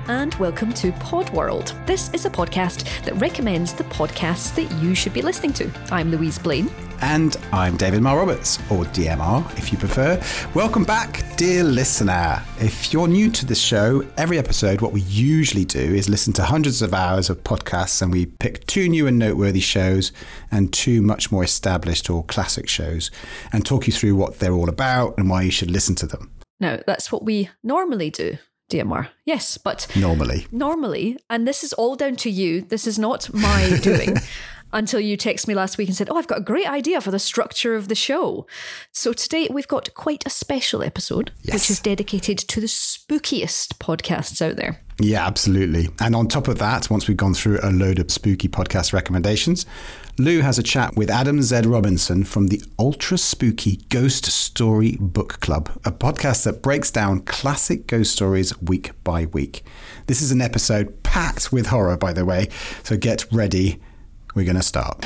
and welcome to Podworld. This is a podcast that recommends the podcasts that you should be listening to. I'm Louise Blaine. And I'm David Marr Roberts, or DMR if you prefer. Welcome back, dear listener. If you're new to this show, every episode, what we usually do is listen to hundreds of hours of podcasts, and we pick 2 new and noteworthy shows and 2 much more established or classic shows and talk you through what they're all about and why you should listen to them. Now, that's what we normally do, DMR. Yes, but... Normally, and this is all down to you. This is not my doing. Until you texted me last week and said, I've got a great idea for the structure of the show. So today we've got quite a special episode, which is dedicated to the spookiest podcasts out there. Yeah, absolutely. And on top of that, once we've gone through a load of spooky podcast recommendations, Lou has a chat with Adam Z. Robinson from the Ultra Spooky Ghost Story Book Club, a podcast that breaks down classic ghost stories week by week. This is an episode packed with horror, by the way, so get ready. We're going to start.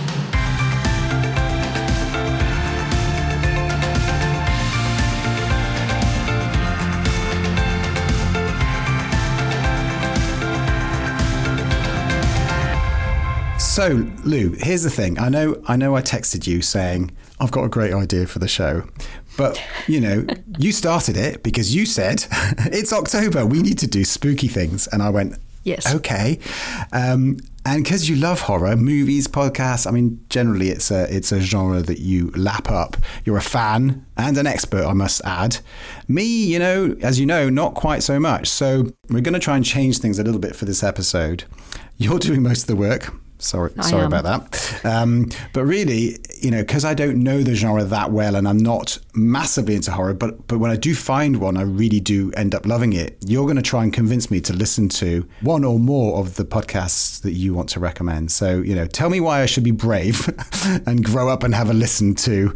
So, Lou, here's the thing. I know I texted you saying, I've got a great idea for the show. But, you started it because you said, it's October, we need to do spooky things. And I went, yes. Okay. And because you love horror, movies, podcasts, I mean, generally it's a genre that you lap up. You're a fan and an expert, I must add. Me, as you know, not quite so much. So we're going to try and change things a little bit for this episode. You're doing most of the work. Sorry about that. But really, because I don't know the genre that well and I'm not massively into horror, but when I do find one, I really do end up loving it. You're going to try and convince me to listen to one or more of the podcasts that you want to recommend. So, tell me why I should be brave and grow up and have a listen to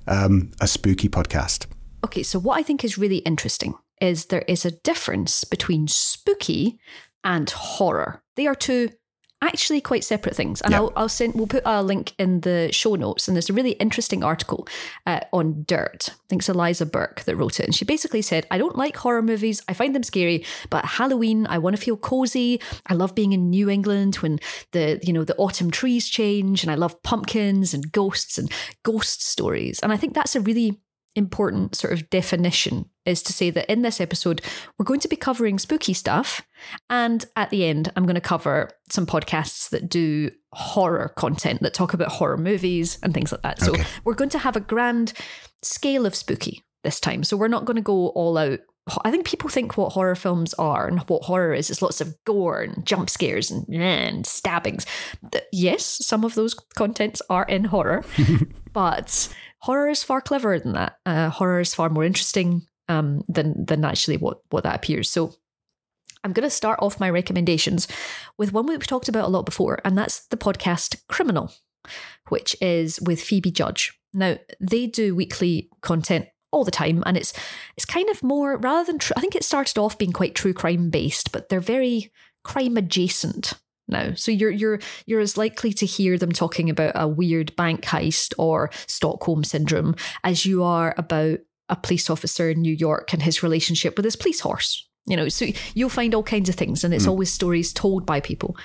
a spooky podcast. Okay, so what I think is really interesting is there is a difference between spooky and horror. They are two actually quite separate things, and we'll put a link in the show notes, and there's a really interesting article on Dirt. I think it's Eliza Burke that wrote it, and she basically said, I don't like horror movies, I find them scary, but Halloween I want to feel cozy. I love being in New England when the autumn trees change, and I love pumpkins and ghosts and ghost stories. And I think that's a really important sort of definition, is to say that in this episode we're going to be covering spooky stuff, and at the end I'm going to cover some podcasts that do horror content, that talk about horror movies and things like that. So we're going to have a grand scale of spooky this time, so we're not going to go all out. I think people think what horror films are and what horror is lots of gore and jump scares and stabbings. Yes, some of those contents are in horror, but horror is far cleverer than that. Horror is far more interesting than actually what that appears. So I'm going to start off my recommendations with one we've talked about a lot before, and that's the podcast Criminal, which is with Phoebe Judge. Now, they do weekly content all the time, and it's kind of more, rather than I think it started off being quite true crime based, but they're very crime adjacent now. So you're as likely to hear them talking about a weird bank heist or Stockholm syndrome as you are about a police officer in New York and his relationship with his police horse. So you'll find all kinds of things, and it's always stories told by people.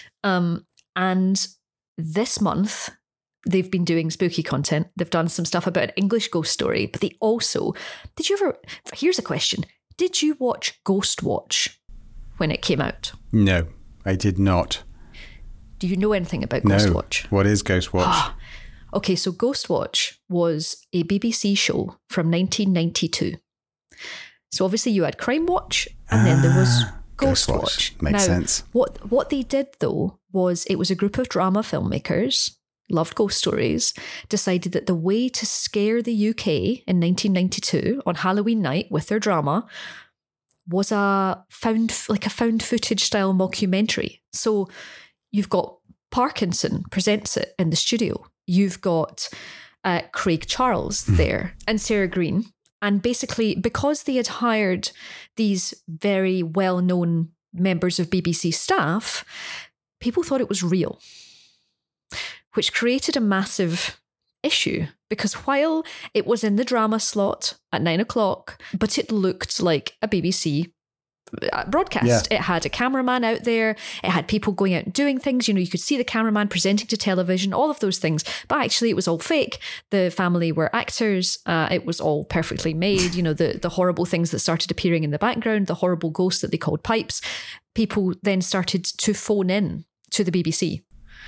And this month they've been doing spooky content. They've done some stuff about an English ghost story, but they also, here's a question. Did you watch Ghostwatch when it came out? No, I did not. Do you know anything about Ghostwatch? No. What is Ghostwatch? Okay, so Ghostwatch was a BBC show from 1992. So obviously you had Crime Watch, and then there was Ghostwatch. Makes sense. What they did though was, it was a group of drama filmmakers, loved ghost stories, decided that the way to scare the UK in 1992 on Halloween night with their drama was a found footage style mockumentary. So you've got Parkinson presents it in the studio. You've got Craig Charles there and Sarah Green. And basically, because they had hired these very well-known members of BBC staff, people thought it was real, which created a massive issue, because while it was in the drama slot at 9 o'clock, but it looked like a BBC broadcast. It had a cameraman out there. It had people going out and doing things. You could see the cameraman presenting to television, all of those things. But actually, it was all fake. The family were actors. It was all perfectly made. The horrible things that started appearing in the background, the horrible ghosts that they called pipes. People then started to phone in to the BBC.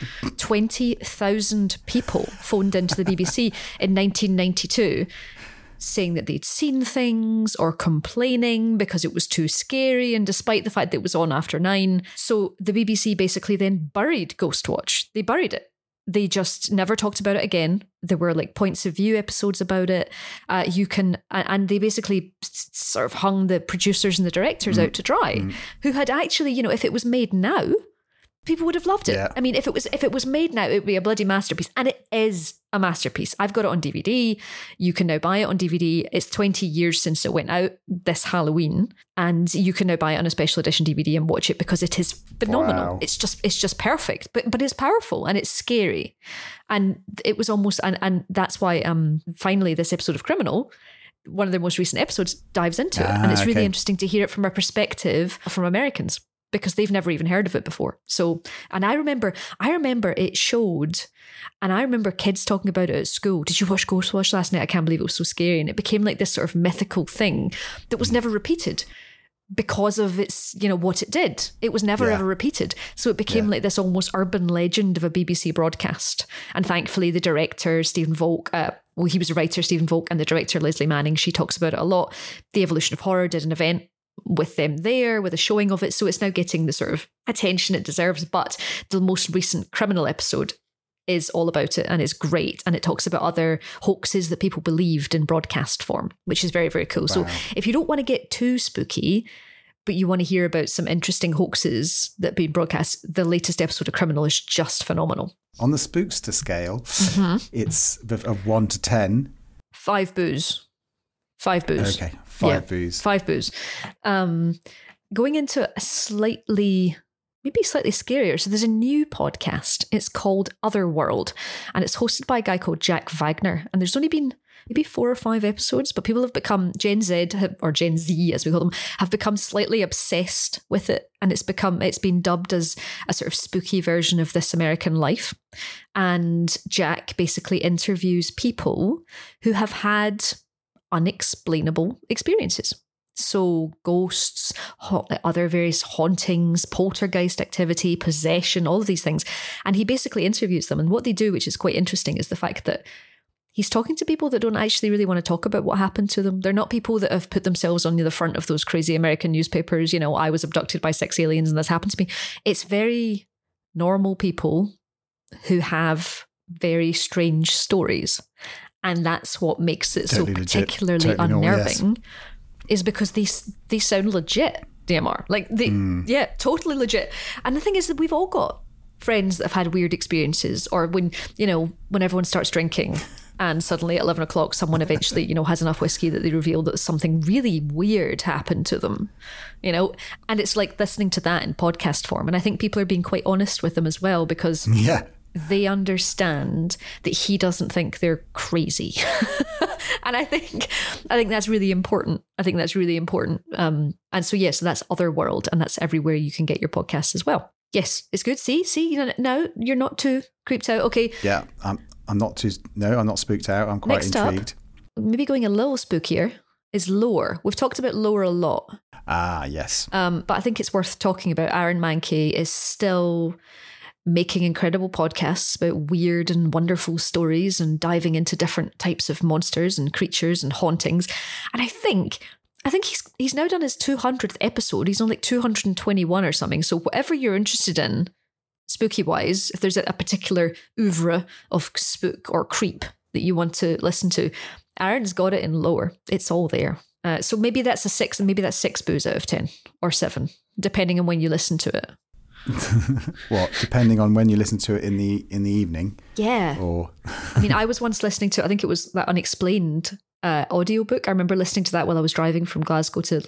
20,000 people phoned into the BBC in 1992 saying that they'd seen things or complaining because it was too scary, and despite the fact that it was on after 9. So the BBC basically then buried Ghostwatch. They buried it. They just never talked about it again. There were like points of view episodes about it. And they basically sort of hung the producers and the directors out to dry, who had actually, if it was made now, people would have loved it. Yeah. I mean, if it was made now, it would be a bloody masterpiece. And it is a masterpiece. I've got it on DVD. You can now buy it on DVD. It's 20 years since it went out this Halloween. And you can now buy it on a special edition DVD and watch it because it is phenomenal. Wow. It's just perfect. But it's powerful and it's scary. And it was almost, and that's why finally this episode of Criminal, one of their most recent episodes, dives into it. And it's really interesting to hear it from a perspective from Americans, because they've never even heard of it before. So, and I remember it showed, and I remember kids talking about it at school. Did you watch Ghostwatch last night? I can't believe it was so scary. And it became like this sort of mythical thing that was never repeated because of its, what it did. It was never ever repeated. So it became like this almost urban legend of a BBC broadcast. And thankfully the director, Stephen Volk, he was a writer, Stephen Volk, and the director, Leslie Manning, she talks about it a lot. The Evolution of Horror did an event with them there, with a showing of it. So it's now getting the sort of attention it deserves. But the most recent Criminal episode is all about it and is great. And it talks about other hoaxes that people believed in broadcast form, which is very, very cool. Wow. So if you don't want to get too spooky, but you want to hear about some interesting hoaxes that have been broadcast, the latest episode of Criminal is just phenomenal. On the Spookster scale, it's of 1 to 10. 5 boos. 5 boos. Okay, 5 boos. 5 boos. Going into a maybe slightly scarier. So there's a new podcast. It's called Otherworld, and it's hosted by a guy called Jack Wagner. And there's only been maybe 4 or 5 episodes, but people have become, Gen Z, or Gen Z as we call them, have become slightly obsessed with it. And it's been dubbed as a sort of spooky version of This American Life. And Jack basically interviews people who have had unexplainable experiences. So ghosts, other various hauntings, poltergeist activity, possession, all of these things. And he basically interviews them. And what they do, which is quite interesting, is the fact that he's talking to people that don't actually really want to talk about what happened to them. They're not people that have put themselves on the front of those crazy American newspapers, I was abducted by 6 aliens and this happened to me. It's very normal people who have very strange stories. And that's what makes it totally so particularly unnerving, is because they sound legit, DMR. Like, totally legit. And the thing is that we've all got friends that have had weird experiences, or when everyone starts drinking and suddenly at 11 o'clock someone eventually, has enough whiskey that they reveal that something really weird happened to them, and it's like listening to that in podcast form. And I think people are being quite honest with them as well, because they understand that he doesn't think they're crazy. And I think that's really important. And so that's Otherworld, and that's everywhere you can get your podcasts as well. Yes, it's good. See, now you're not too creeped out. Okay. Yeah, I'm not spooked out. I'm quite Next intrigued. Up, maybe going a little spookier, is Lore. We've talked about Lore a lot. Ah, yes. But I think it's worth talking about. Aaron Mahnke is still making incredible podcasts about weird and wonderful stories and diving into different types of monsters and creatures and hauntings. And I think he's now done his 200th episode. He's on like 221 or something. So whatever you're interested in, spooky wise, if there's a particular oeuvre of spook or creep that you want to listen to, Aaron's got it in Lore. It's all there. So maybe that's a 6, and maybe that's 6 boos out of 10 or 7, depending on when you listen to it. What, depending on when you listen to it in the evening? Yeah. Or I mean, I was once listening to, I think it was that Unexplained audiobook. I remember listening to that while I was driving from Glasgow to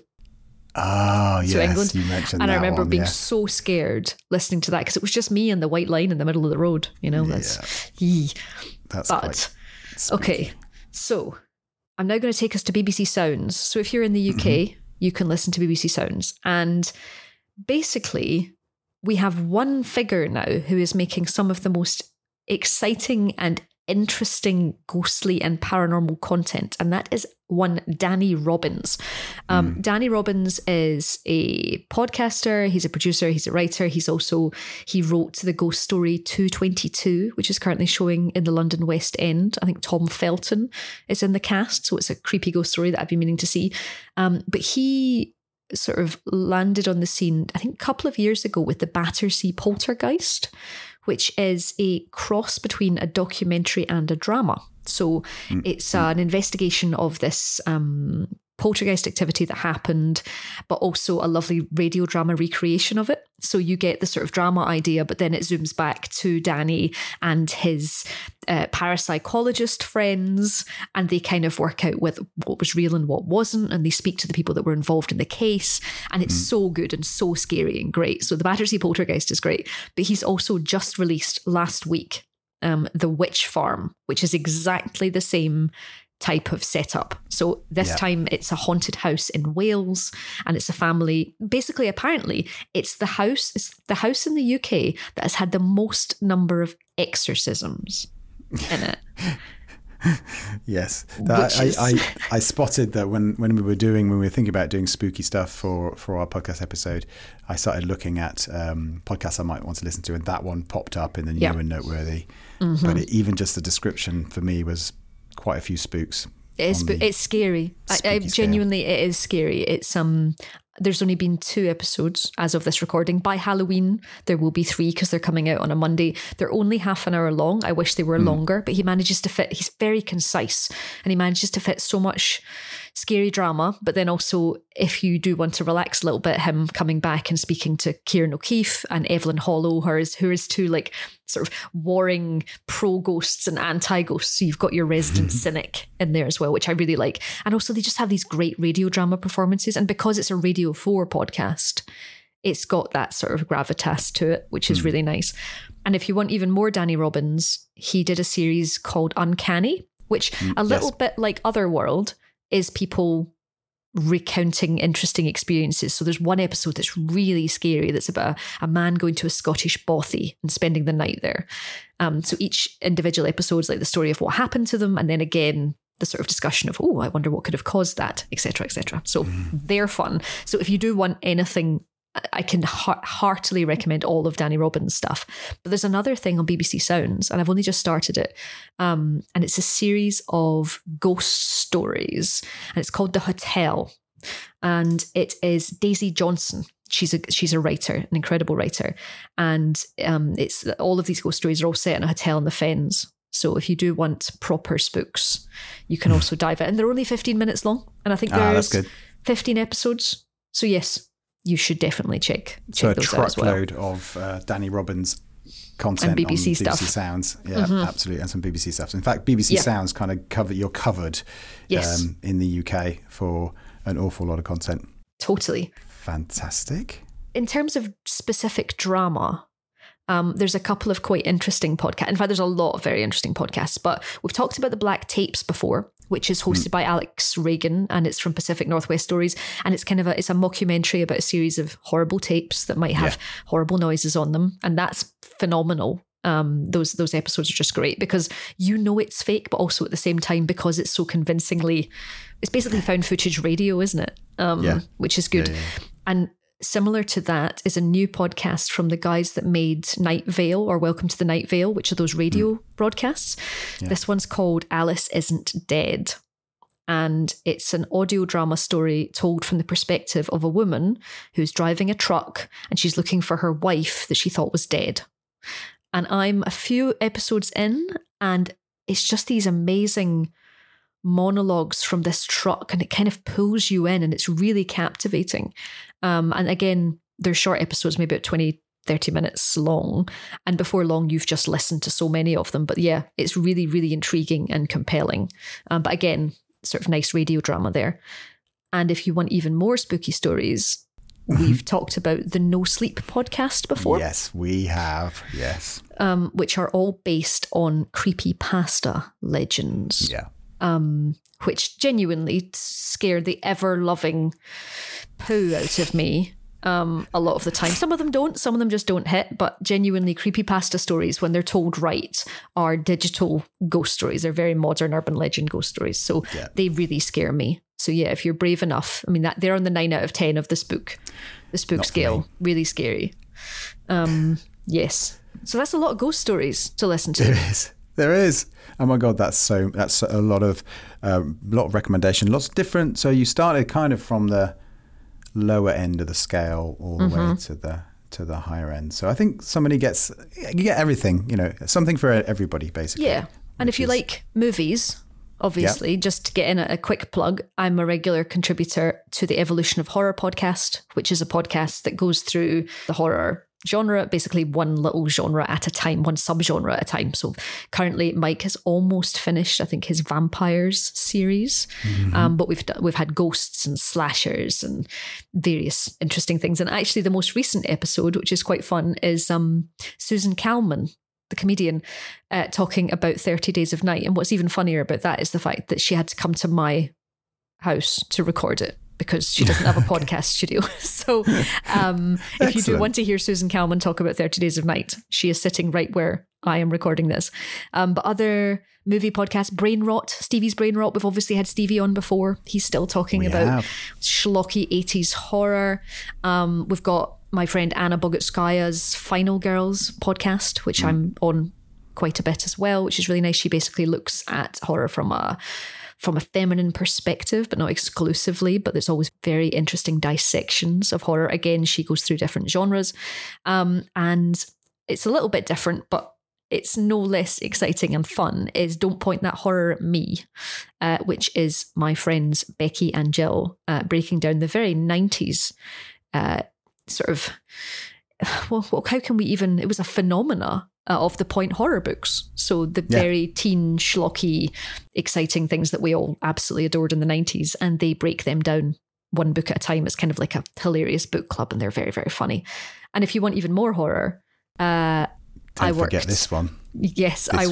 England. You mentioned and that I remember one, being so scared listening to that, because it was just me and the white line in the middle of the road. That's quite spooky. Okay, so I'm now going to take us to BBC Sounds. So if you're in the UK, you can listen to BBC Sounds. And basically, we have one figure now who is making some of the most exciting and interesting ghostly and paranormal content, and that is one Danny Robbins. Danny Robbins is a podcaster, he's a producer, he's a writer, he wrote the ghost story 222, which is currently showing in the London West End. I think Tom Felton is in the cast, so it's a creepy ghost story that I've been meaning to see. But he sort of landed on the scene, I think a couple of years ago, with the Battersea Poltergeist, which is a cross between a documentary and a drama. So it's an investigation of this poltergeist activity that happened, but also a lovely radio drama recreation of it. So you get the sort of drama idea, but then it zooms back to Danny and his parapsychologist friends, and they kind of work out with what was real and what wasn't, and they speak to the people that were involved in the case, and it's so good and so scary and great. So the Battersea Poltergeist is great, but he's also just released last week The Witch Farm, which is exactly the same type of setup. So this time it's a haunted house in Wales, and it's a family. Basically, apparently, it's the house in the UK that has had the most number of exorcisms in it. Yes, I spotted that when we were thinking about doing spooky stuff for our podcast episode, I started looking at podcasts I might want to listen to, and that one popped up in the new and noteworthy. But even just the description for me was quite a few spooks. It's scary. Genuinely, it is scary. It's there's only been 2 episodes as of this recording. By Halloween, there will be 3 because they're coming out on a Monday. They're only half an hour long. I wish they were longer, but he manages to fit. He's very concise, and he manages to fit so much scary drama. But then also, if you do want to relax a little bit, him coming back and speaking to Kieran O'Keefe and Evelyn Hollow, who is 2 like sort of warring pro-ghosts and anti-ghosts. So you've got your resident cynic in there as well, which I really like. And also they just have these great radio drama performances. And because it's a Radio 4 podcast, it's got that sort of gravitas to it, which is really nice. And if you want even more Danny Robbins, he did a series called Uncanny, which a little bit like Otherworld is people recounting interesting experiences. So there's one episode that's really scary that's about a man going to a Scottish bothy and spending the night there. So each individual episode is like the story of what happened to them, and then again the sort of discussion of, I wonder what could have caused that, etc., etc. So they're fun. So if you do want anything, I can heartily recommend all of Danny Robbins' stuff. But there's another thing on BBC Sounds, and I've only just started it. And it's a series of ghost stories, and it's called The Hotel. And it is Daisy Johnson. She's a writer, an incredible writer. And it's all of these ghost stories are all set in a hotel in the Fens. So if you do want proper spooks, you can also dive in. And they're only 15 minutes long. And I think there's 15 episodes. So yes, you should definitely check so those out as well. So a truckload of Danny Robbins content and BBC on stuff. BBC Sounds. Yeah, absolutely. And some BBC stuff. In fact, BBC Sounds kind of you're covered in the UK for an awful lot of content. Totally. Fantastic. In terms of specific drama, there's a couple of quite interesting podcasts. In fact, there's a lot of very interesting podcasts, but we've talked about the Black Tapes before, which is hosted by Alex Reagan, and it's from Pacific Northwest Stories. And it's it's a mockumentary about a series of horrible tapes that might have horrible noises on them. And that's phenomenal. Those episodes are just great because it's fake, but also at the same time, because it's so convincingly, it's basically found footage radio, isn't it? Which is good. And similar to that is a new podcast from the guys that made Night Vale or Welcome to the Night Vale, which are those radio broadcasts. This one's called Alice Isn't Dead. And it's an audio drama story told from the perspective of a woman who's driving a truck and she's looking for her wife that she thought was dead. And I'm a few episodes in, and it's just these amazing monologues from this truck, and it kind of pulls you in, and it's really captivating. And again, they're short episodes, maybe about 20, 30 minutes long. And before long, you've just listened to so many of them. But yeah, it's really, really intriguing and compelling. But again, sort of nice radio drama there. And if you want even more spooky stories, we've talked about the No Sleep podcast before. Yes, we have. Yes. Which are all based on creepypasta legends. Yeah. which genuinely scared the ever-loving poo out of me a lot of the time. Some of them don't, some of them just don't hit, but genuinely creepypasta stories, when they're told right, are digital ghost stories. They're very modern urban legend ghost stories. So they really scare me. So yeah, if you're brave enough, I mean, that they're on the 9 out of 10 of the spook scale. Really scary. Yes. So that's a lot of ghost stories to listen to. There is. Oh my God, that's a lot of recommendation. Lots of different. So you started kind of from the lower end of the scale all the way to the higher end. So I think you get everything, something for everybody basically. Yeah. And if you like movies, obviously, just to get in a quick plug, I'm a regular contributor to the Evolution of Horror podcast, which is a podcast that goes through the horror genre, basically one little genre at a time, one subgenre at a time. So currently Mike has almost finished, I think, his vampires series, but we've had ghosts and slashers and various interesting things. And actually the most recent episode, which is quite fun, is Susan Calman, the comedian, talking about 30 Days of Night. And what's even funnier about that is the fact that she had to come to my house to record it, because she doesn't have a podcast studio. So if you do want to hear Susan Calman talk about 30 Days of Night, she is sitting right where I am recording this. But other movie podcasts, Brain Rot, Stevie's Brain Rot, we've obviously had Stevie on before. He's still talking about schlocky 80s horror. We've got my friend Anna Bogutskaya's Final Girls podcast, which I'm on quite a bit as well, which is really nice. She basically looks at horror from a feminine perspective, but not exclusively, but there's always very interesting dissections of horror. Again, she goes through different genres, and it's a little bit different, but it's no less exciting and fun, is Don't Point That Horror at Me, which is my friends Becky and Jill breaking down the very 90s how can we even, it was a phenomena of the point horror books. So the very teen, schlocky, exciting things that we all absolutely adored in the 90s, and they break them down one book at a time. It's kind of like a hilarious book club, and they're very, very funny. And if you want even more horror, Don't forget this one. Yes, I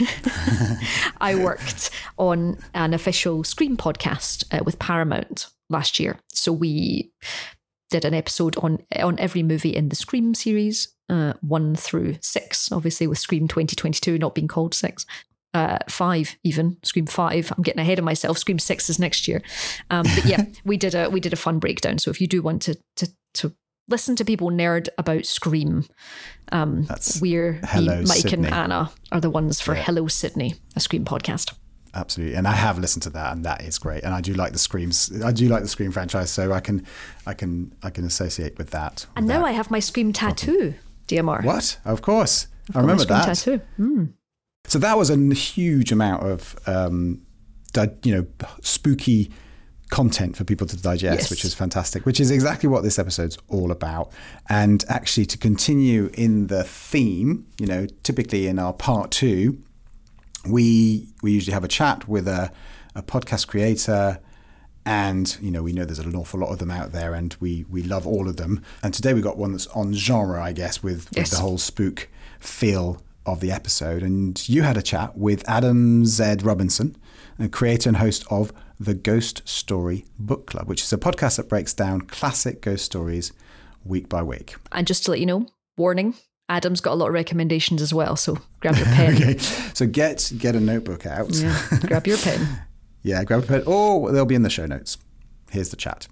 worked on an official Scream podcast with Paramount last year. So we did an episode on every movie in the Scream series, 1 through 6, obviously with Scream 2022 not being called 6. 5 even, Scream 5. I'm getting ahead of myself. Scream 6 is next year. But yeah, we did a fun breakdown. So if you do want to listen to people nerd about Scream, Mike Sydney. and Anna are the ones for Hello Sydney, a Scream podcast. Absolutely, and I have listened to that, and that is great. And I do like the Screams. I do like the Scream franchise, so I can associate with that. And now I have my Scream tattoo, DMR. What? Of course, I remember that. Tattoo. So that was a huge amount of spooky content for people to digest, which is fantastic, which is exactly what this episode's all about. And actually, to continue in the theme, typically in our part 2, we usually have a chat with a podcast creator, and we know there's an awful lot of them out there, and we love all of them. And today we got one that's on genre, I guess, with the whole spook feel of the episode. And you had a chat with Adam Z. Robinson, a creator and host of the Ghost Story Book Club, which is a podcast that breaks down classic ghost stories week by week. And just to let you know, warning, Adam's got a lot of recommendations as well, so grab your pen. Okay, so get a notebook out. Yeah, grab your pen. Yeah, grab a pen, or they'll be in the show notes. Here's the chat.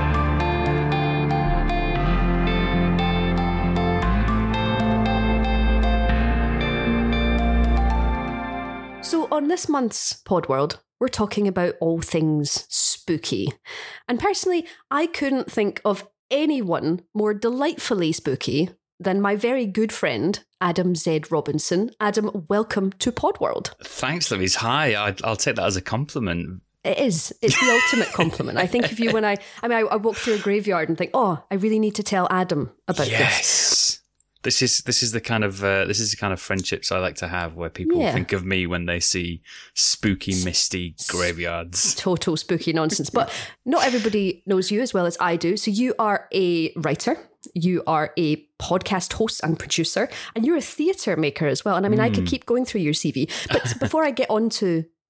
So on this month's Podworld, we're talking about all things spooky. And personally, I couldn't think of anyone more delightfully spooky than my very good friend, Adam Z. Robinson. Adam, welcome to Podworld. Thanks, Louise. Hi, I'll take that as a compliment. It is. It's the ultimate compliment. I think of you when I walk through a graveyard and think, oh, I really need to tell Adam about this. This is the kind of friendships I like to have, where people think of me when they see spooky, misty graveyards. Total spooky nonsense. But not everybody knows you as well as I do. So you are a writer, you are a podcast host and producer, and you're a theatre maker as well. And I mean, I could keep going through your CV. But before I get on to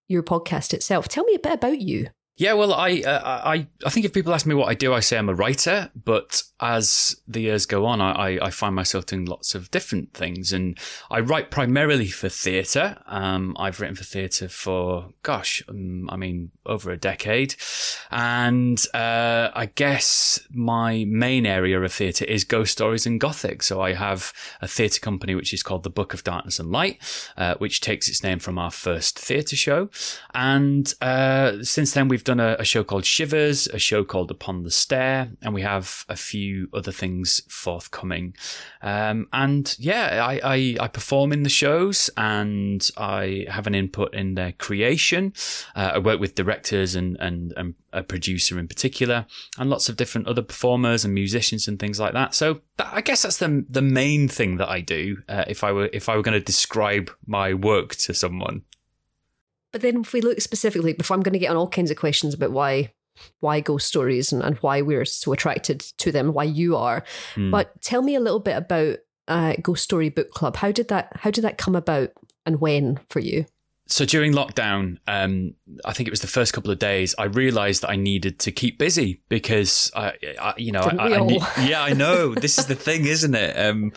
your podcast itself. Tell me a bit about you. Yeah, well, I think if people ask me what I do, I say I'm a writer. But as the years go on, I find myself doing lots of different things. And I write primarily for theatre. I've written for theatre for, over a decade. And I guess my main area of theatre is ghost stories and gothic. So I have a theatre company which is called The Book of Darkness and Light, which takes its name from our first theatre show. And since then, we've done a show called Shivers, a show called Upon the Stair, and we have a few other things forthcoming. I perform in the shows and I have an input in their creation. I work with directors and a producer in particular, and lots of different other performers and musicians and things like that. So I guess that's the main thing that I do. If I were going to describe my work to someone. But then if we look specifically, before I'm going to get on all kinds of questions about why ghost stories and why we're so attracted to them, why you are. But tell me a little bit about Ghost Story Book Club. How did that come about and when for you? So during lockdown, I think it was the first couple of days, I realized that I needed to keep busy because I know this is the thing, isn't it?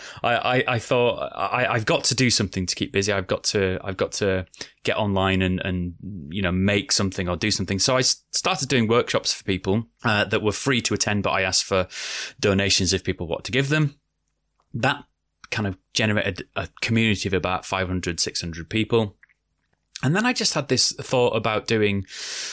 I thought I've got to do something to keep busy. I've got to get online and make something or do something. So I started doing workshops for people that were free to attend, but I asked for donations if people want to give them. That kind of generated a community of about 500, 600 people. And then I just had this thought about doing,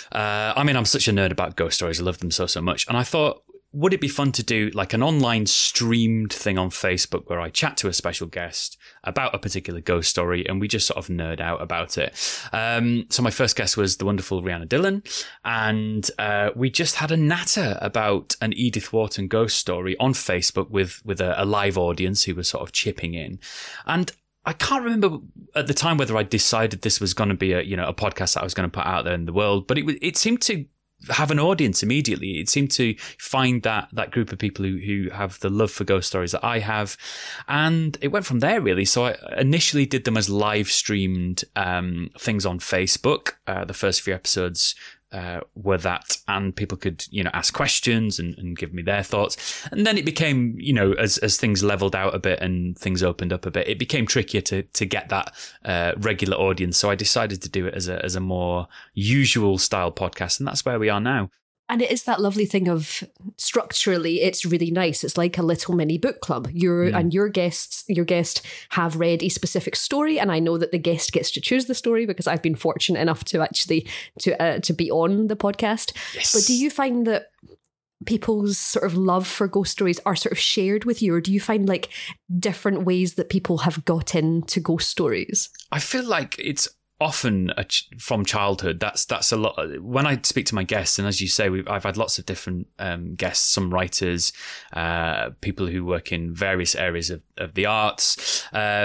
I'm such a nerd about ghost stories. I love them so much. And I thought, would it be fun to do like an online streamed thing on Facebook where I chat to a special guest about a particular ghost story and we just sort of nerd out about it. So my first guest was the wonderful Rhianna Dillon, and we just had a natter about an Edith Wharton ghost story on Facebook with a live audience who was sort of chipping in. And I can't remember at the time whether I decided this was going to be a podcast that I was going to put out there in the world, but it seemed to have an audience immediately. It seemed to find that group of people who have the love for ghost stories that I have, and it went from there really. So I initially did them as live streamed things on Facebook. The first few episodes were that, and people could ask questions and give me their thoughts, and then it became as things leveled out a bit and things opened up a bit, it became trickier to get that regular audience. So I decided to do it as a more usual style podcast, and that's where we are now. And it is that lovely thing of structurally, it's really nice. It's like a little mini book club. And your guest have read a specific story, and I know that the guest gets to choose the story because I've been fortunate enough to actually to be on the podcast. Yes. But do you find that people's sort of love for ghost stories are sort of shared with you, or do you find like different ways that people have got into ghost stories? I feel like it's often from childhood. That's a lot. When I speak to my guests, and as you say, I've had lots of different guests, some writers, people who work in various areas of the arts,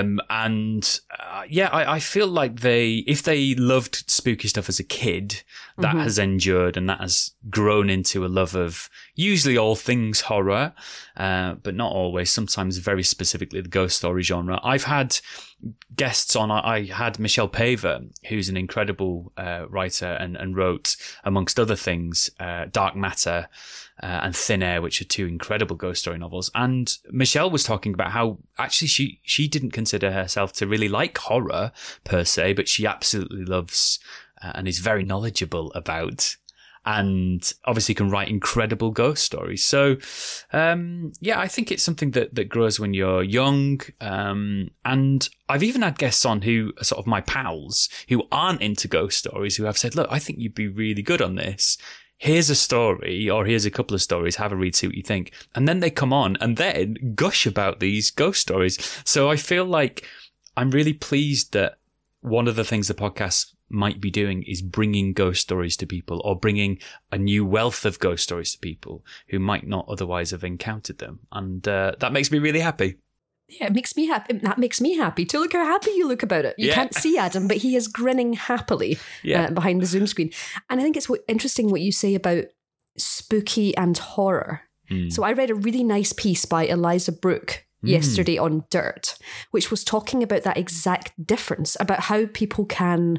I feel like if they loved spooky stuff as a kid, that has endured and that has grown into a love of usually all things horror, but not always. Sometimes very specifically the ghost story genre. I've had guests on. I had Michelle Paver, who's an incredible writer and wrote, amongst other things, Dark Matter and Thin Air, which are two incredible ghost story novels. And Michelle was talking about how actually she didn't consider herself to really like horror per se, but she absolutely loves and is very knowledgeable about, and obviously can write incredible ghost stories. So, I think it's something that grows when you're young. And I've even had guests on who are sort of my pals who aren't into ghost stories, who have said, look, I think you'd be really good on this. Here's a story, or here's a couple of stories, have a read, see what you think. And then they come on and then gush about these ghost stories. So I feel like I'm really pleased that one of the things the podcast might be doing is bringing ghost stories to people, or bringing a new wealth of ghost stories to people who might not otherwise have encountered them. And that makes me really happy. Yeah, it makes me happy. That makes me happy too. Look how happy you look about it. You can't see Adam, but he is grinning happily behind the Zoom screen. And I think it's interesting what you say about spooky and horror. So I read a really nice piece by Eliza Brooke yesterday on Dirt, which was talking about that exact difference, about how people can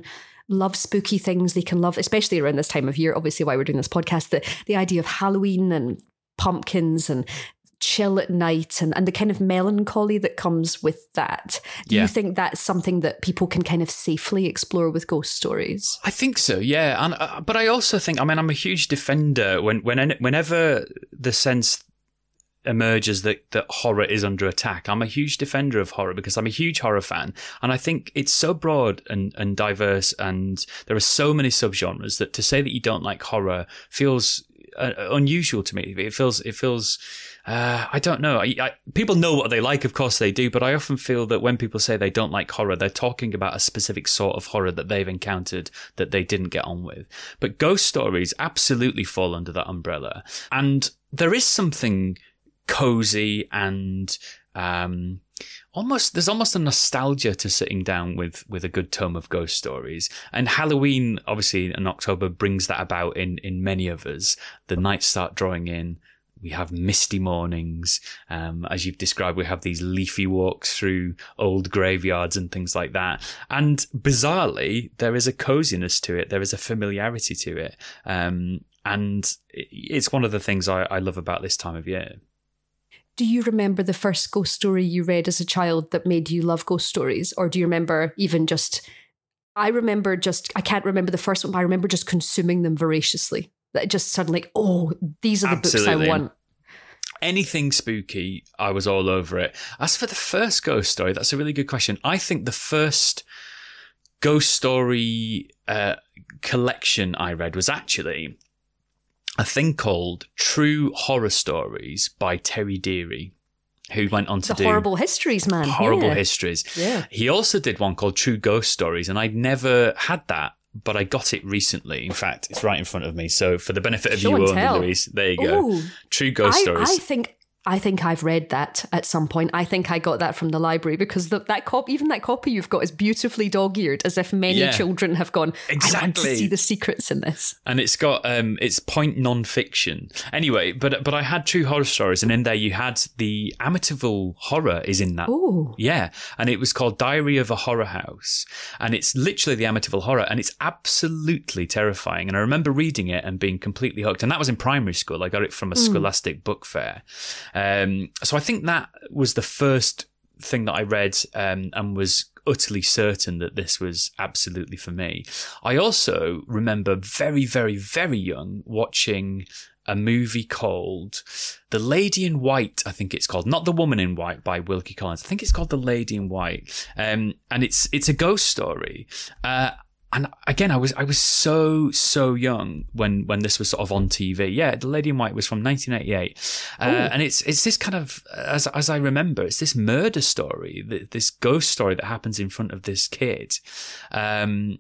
love spooky things. They can love, especially around this time of year, obviously why we're doing this podcast, the idea of Halloween and pumpkins and chill at night and the kind of melancholy that comes with that. Do you think that's something that people can kind of safely explore with ghost stories? I think so, yeah. And but I also think, I mean, I'm a huge defender whenever the sense emerges that horror is under attack. I'm a huge defender of horror because I'm a huge horror fan, and I think it's so broad and diverse, and there are so many subgenres that to say that you don't like horror feels unusual to me. It feels. I don't know. People know what they like, of course they do, but I often feel that when people say they don't like horror, they're talking about a specific sort of horror that they've encountered that they didn't get on with. But ghost stories absolutely fall under that umbrella. And there is something cozy and there's almost a nostalgia to sitting down with a good tome of ghost stories. And Halloween, obviously, in October brings that about in many of us. The nights start drawing in. We have misty mornings. As you've described, we have these leafy walks through old graveyards and things like that. And bizarrely, there is a coziness to it. There is a familiarity to it. And it's one of the things I love about this time of year. Do you remember the first ghost story you read as a child that made you love ghost stories? Or do you remember even I can't remember the first one, but I remember just consuming them voraciously. That just suddenly, these are the books I want. Anything spooky, I was all over it. As for the first ghost story, that's a really good question. I think the first ghost story collection I read was actually a thing called True Horror Stories by Terry Deary, who went on to do Horrible Histories, man. Horrible Histories. Yeah. He also did one called True Ghost Stories, and I'd never had that, but I got it recently. In fact, it's right in front of me. So for the benefit of you only, Louise, there you go. Ooh. True Ghost Stories. I think I've read that at some point. I think I got that from the library because that copy you've got is beautifully dog-eared, as if many children have gone, exactly. I want to see the secrets in this. And it's got it's point non-fiction. Anyway, but I had True Horror Stories, and in there you had the Amityville Horror is in that. Oh. Yeah, and it was called Diary of a Horror House, and it's literally the Amityville Horror, and it's absolutely terrifying. And I remember reading it and being completely hooked, and that was in primary school. I got it from a Scholastic book fair. So I think that was the first thing that I read and was utterly certain that this was absolutely for me. I also remember very, very, very young watching a movie called The Lady in White, I think it's called. Not The Woman in White by Wilkie Collins. I think it's called The Lady in White. And it's a ghost story. And again, I was so young when this was sort of on TV. Yeah, The Lady in White was from 1988, and it's this kind of, as I remember, it's this murder story, this ghost story that happens in front of this kid, and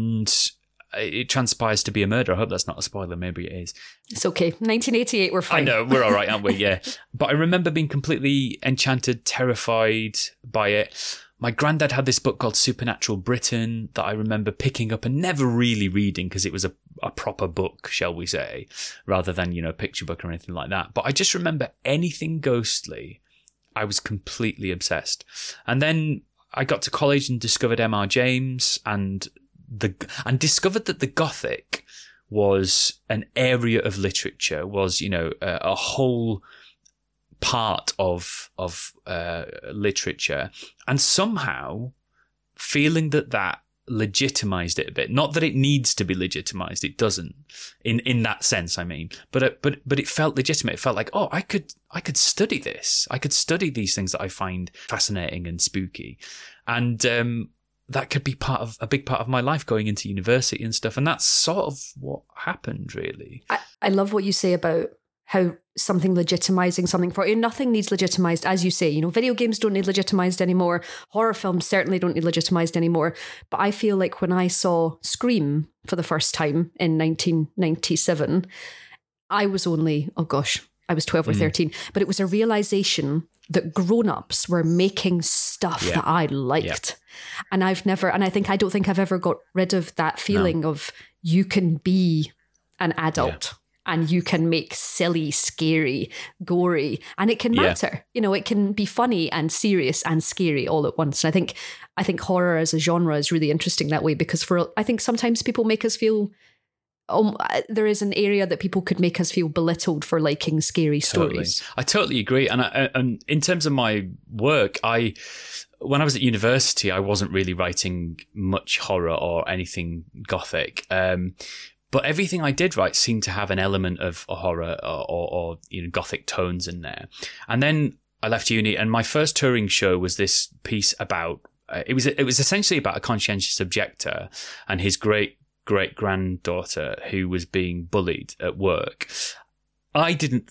it transpires to be a murder. I hope that's not a spoiler. Maybe it is. It's okay. 1988, we're fine. I know, we're all right, aren't we? Yeah. But I remember being completely enchanted, terrified by it. My granddad had this book called Supernatural Britain that I remember picking up and never really reading because it was a proper book, shall we say, rather than, a picture book or anything like that. But I just remember anything ghostly, I was completely obsessed. And then I got to college and discovered M.R. James and discovered that the Gothic was an area of literature, was, a whole part of literature, and somehow feeling that legitimized it a bit. Not that it needs to be legitimized; it doesn't. In that sense, I mean. But it felt legitimate. It felt like, I could study this. I could study these things that I find fascinating and spooky, and that could be a big part of my life going into university and stuff. And that's sort of what happened, really. I love what you say about how something legitimizing something for you. Nothing needs legitimized, as you say. Video games don't need legitimized anymore. Horror films certainly don't need legitimized anymore. But I feel like when I saw Scream for the first time in 1997, I was only, I was 12 or 13. But it was a realization that grown-ups were making stuff that I liked. And I don't think I've ever got rid of that feeling of you can be an adult and you can make silly, scary, gory, and it can matter. You know, it can be funny and serious and scary all at once. And I think horror as a genre is really interesting that way, because I think sometimes people make us feel there is an area that people could make us feel belittled for liking scary stories. I totally agree. And in terms of my work, when I was at university, I wasn't really writing much horror or anything gothic. But everything I did write seemed to have an element of a horror or gothic tones in there. And then I left uni, and my first touring show was this piece about it was essentially about a conscientious objector and his great-granddaughter who was being bullied at work. I didn't,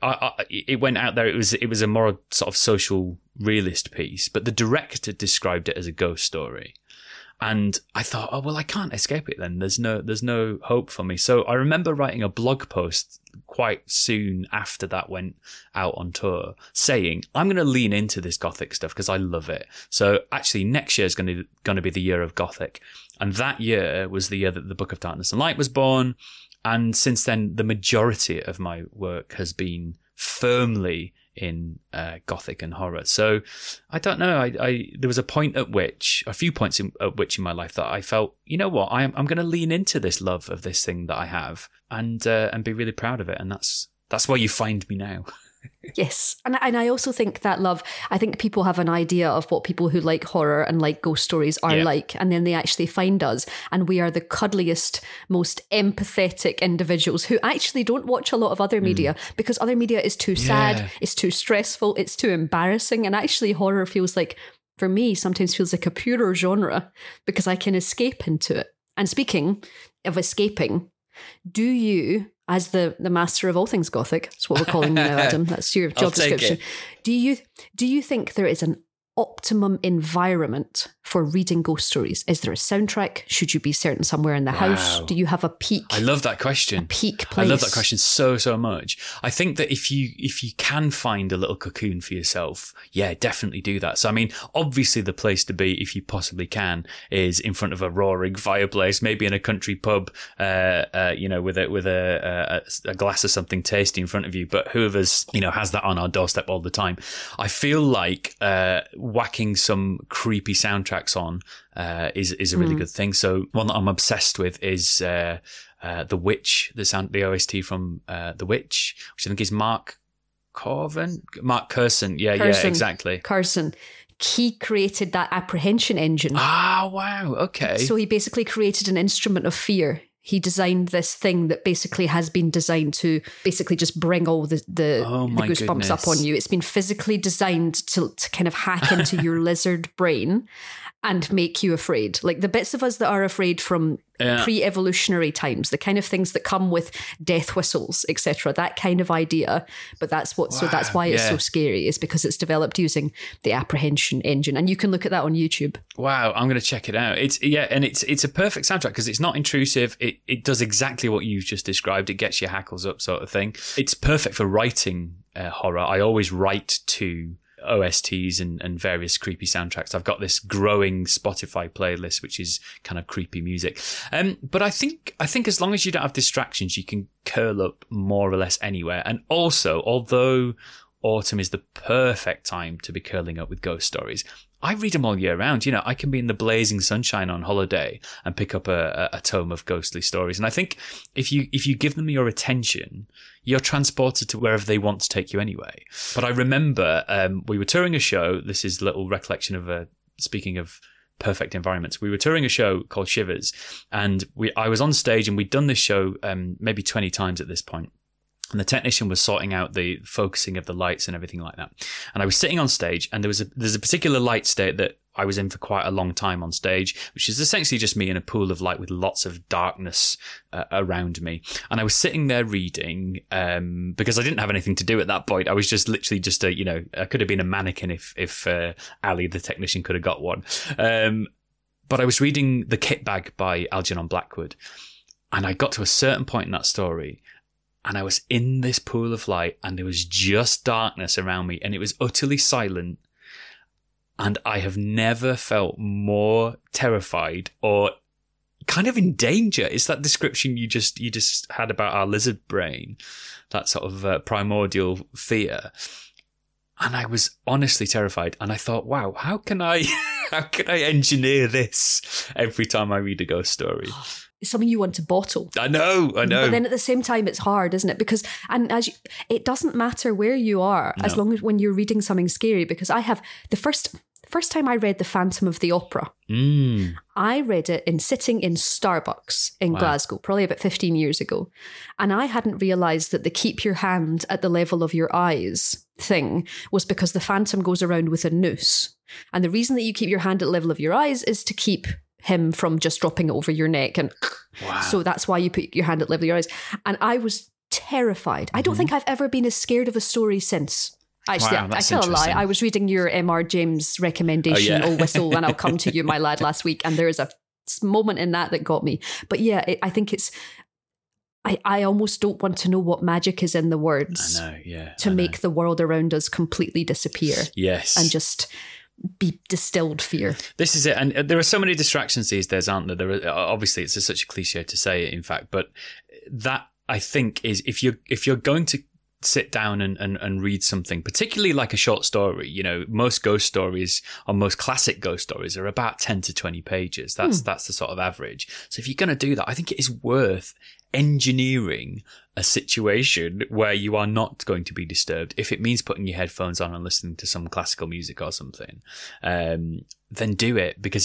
it went out there. It was a more sort of social realist piece, but the director described it as a ghost story. And I thought, oh, well, I can't escape it then. There's no hope for me. So I remember writing a blog post quite soon after that went out on tour saying, I'm going to lean into this gothic stuff because I love it. So actually next year is going to be the year of gothic. And that year was the year that the Book of Darkness and Light was born. And since then, the majority of my work has been firmly in gothic and horror. So I don't know. There was a few points at which in my life that I felt, you know what, I'm going to lean into this love of this thing that I have and be really proud of it. And that's where you find me now. Yes. And I also think that I think people have an idea of what people who like horror and like ghost stories are like, and then they actually find us and we are the cuddliest, most empathetic individuals who actually don't watch a lot of other media because other media is too sad, it's too stressful, it's too embarrassing. And actually horror feels like, for me, sometimes feels like a purer genre because I can escape into it. And speaking of escaping, do you, as the master of all things gothic, that's what we're calling you now, Adam, that's your job description, do you think there is an optimum environment for reading ghost stories? Is there a soundtrack? Should you be certain somewhere in the house? Do you have a peak? I love that question. A peak place. I love that question so much. I think that if you can find a little cocoon for yourself, definitely do that. So I mean, obviously the place to be, if you possibly can, is in front of a roaring fireplace, maybe in a country pub, with a glass of something tasty in front of you. But whoever's has that on our doorstep all the time, I feel like whacking some creepy soundtracks on is a really good thing. So one that I'm obsessed with is The Witch, the OST from The Witch, which I think is Mark Curson. Yeah, exactly. Curson. He created that apprehension engine. Ah, wow. Okay. So he basically created an instrument of fear. He designed this thing that basically has been designed to basically just bring all the goosebumps up on you. It's been physically designed to kind of hack into your lizard brain and make you afraid. Like the bits of us that are afraid from pre-evolutionary times, the kind of things that come with death whistles, etc., that kind of idea. But that's why it's so scary, is because it's developed using the apprehension engine. And you can look at that on YouTube. Wow, I'm going to check it out. It's a perfect soundtrack because it's not intrusive. It does exactly what you've just described. It gets your hackles up, sort of thing. It's perfect for writing horror. I always write to OSTs and various creepy soundtracks. I've got this growing Spotify playlist which is kind of creepy music. But I think as long as you don't have distractions, you can curl up more or less anywhere. And also, although autumn is the perfect time to be curling up with ghost stories, I read them all year round. I can be in the blazing sunshine on holiday and pick up a tome of ghostly stories. And I think if you give them your attention, you're transported to wherever they want to take you anyway. But I remember we were touring a show. This is a little recollection of speaking of perfect environments. We were touring a show called Shivers, and I was on stage, and we'd done this show maybe 20 times at this point. And the technician was sorting out the focusing of the lights and everything like that. And I was sitting on stage, and there's a particular light state that I was in for quite a long time on stage, which is essentially just me in a pool of light with lots of darkness around me. And I was sitting there reading because I didn't have anything to do at that point. I was just literally I could have been a mannequin if Ali, the technician, could have got one. But I was reading The Kit Bag by Algernon Blackwood, and I got to a certain point in that story, and I was in this pool of light, and there was just darkness around me, and it was utterly silent. And I have never felt more terrified or kind of in danger. It's that description you just had about our lizard brain, that sort of primordial fear. And I was honestly terrified. And I thought, wow, how can I engineer this every time I read a ghost story? It's something you want to bottle. I know. But then at the same time, it's hard, isn't it? Because it doesn't matter where you are, as long as when you're reading something scary. Because I have the first time I read The Phantom of the Opera, I read it sitting in Starbucks in Glasgow, probably about 15 years ago. And I hadn't realised that the keep your hand at the level of your eyes thing was because the Phantom goes around with a noose. And the reason that you keep your hand at the level of your eyes is to keep him from just dropping it over your neck. And so that's why you put your hand at the level of your eyes. And I was terrified. I don't think I've ever been as scared of a story since. Actually, I tell a lie. I was reading your M.R. James recommendation, Oh Whistle, and I'll Come to You, My Lad, last week, and there is a moment in that got me. But yeah, I think it's... I almost don't want to know what magic is in the words to make the world around us completely disappear. Yes. And just be distilled fear. This is it. And there are so many distractions these days, aren't there? There are, obviously, it's such a cliche to say it, in fact, but that, I think, is if you're going to sit down and read something, particularly like a short story, you know, most ghost stories, or most classic ghost stories, are about 10 to 20 pages. That's the sort of average. So if you're going to do that, I think it is worth engineering a situation where you are not going to be disturbed. If it means putting your headphones on and listening to some classical music or something, then do it, because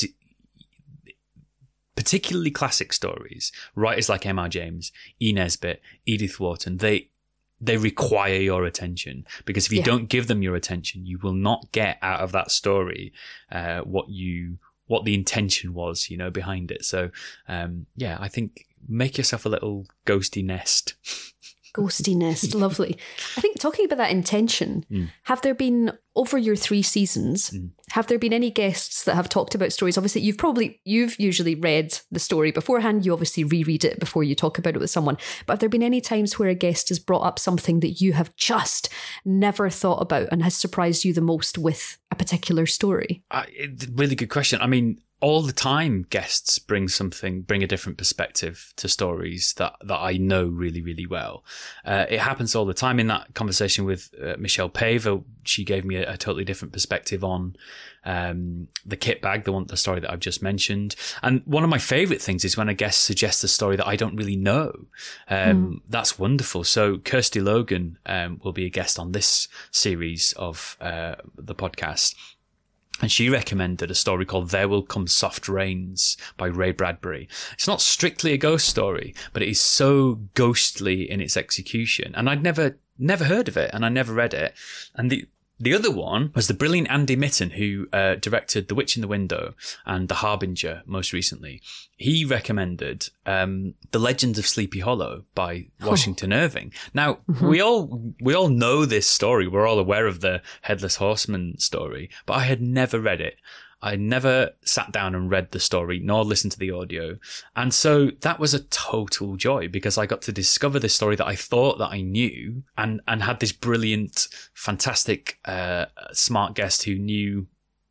particularly classic stories, writers like M.R. James, E. Nesbit, Edith Wharton, they require your attention, because if you don't give them your attention, you will not get out of that story what the intention was, you know, behind it. So, I think make yourself a little ghosty nest. Ghosty nest, lovely. I think talking about that intention, have there been, over your 3 seasons, have there been any guests that have talked about stories? Obviously, you've usually read the story beforehand. You obviously reread it before you talk about it with someone. But have there been any times where a guest has brought up something that you have just never thought about and has surprised you the most with a particular story? Really good question. I mean, all the time guests bring a different perspective to stories that I know really, really well. It happens all the time. In that conversation with Michelle Paver, she gave me a totally different perspective on the kit bag, the story that I've just mentioned. And one of my favorite things is when a guest suggests a story that I don't really know. That's wonderful. So Kirsty Logan will be a guest on this series of the podcast. And she recommended a story called There Will Come Soft Rains by Ray Bradbury. It's not strictly a ghost story, but it is so ghostly in its execution. And I'd never heard of it, and I never read it. And the other one was the brilliant Andy Mitten, who directed The Witch in the Window and The Harbinger most recently. He recommended The Legend of Sleepy Hollow by Washington Irving. Now, we all know this story. We're all aware of the Headless Horseman story, but I had never read it. I never sat down and read the story, nor listened to the audio. And so that was a total joy, because I got to discover this story that I thought that I knew, and had this brilliant, fantastic, smart guest who knew